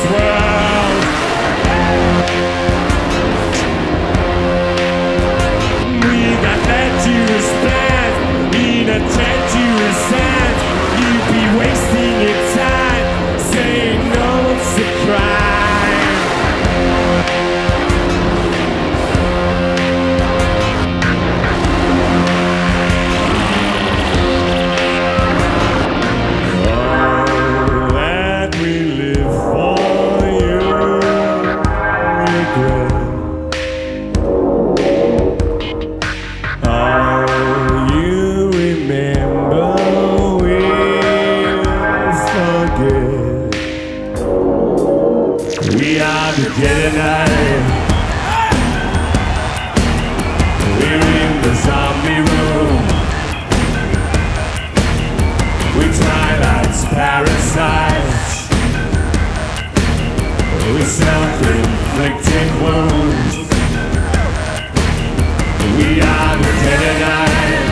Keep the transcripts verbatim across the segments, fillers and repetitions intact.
world. We got that to respect, in a tent to resent. You'd be wasting your time saying no, it's a crime. All that we live for, you regret. All you remember, we'll forget. We are the Jedi. We're in the zombie room. We're Twilight's parasites. With self-inflicted wounds. We are the Jedi.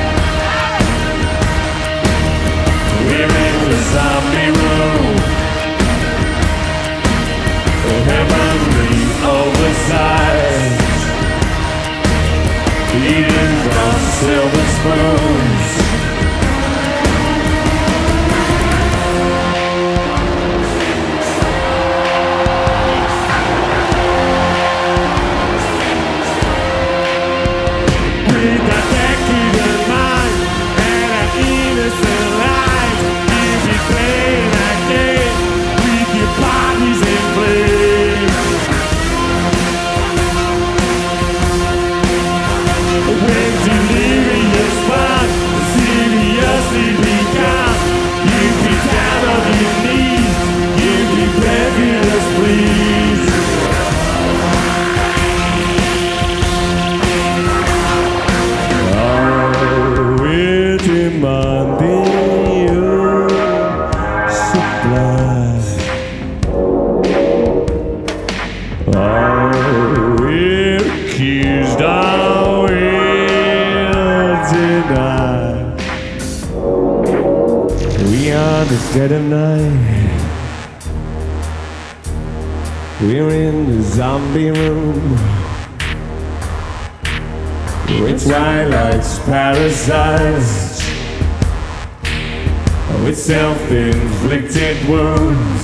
We're in the zombie room. Heavenly oversight. Eating from silver spoons. With that decadent mind and our innocent lives, if you play that game with your bodies in flames. When delirious fun seriously begun, you'd be down on your knees, you'd be begging us please. Oh, we're demanding your supply. Oh, we're accused, oh, we'll deny. We are the dead of night. We're in the zombie room. With Twilight's parasites. With self-inflicted wounds.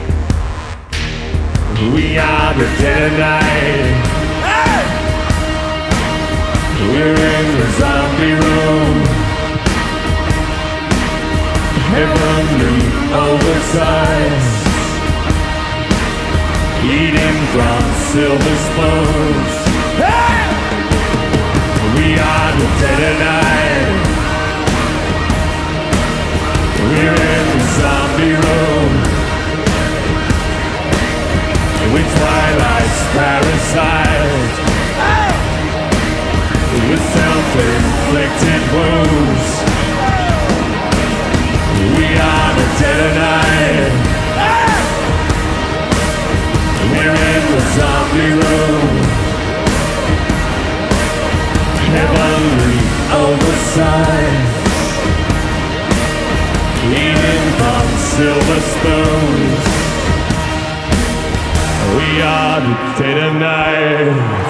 We are the Jedi. Hey! We're in the zombie room. Heavenly oversight. Eating from silver spoons. Hey! We are the Jedi. We're in the zombie room. With Twilight's parasite. Hey! With self-inflicted wounds. We are the Jedi. Hey! We're in the zombie room. Heavenly oversight. Eating from silver spoons. We are the dead of night.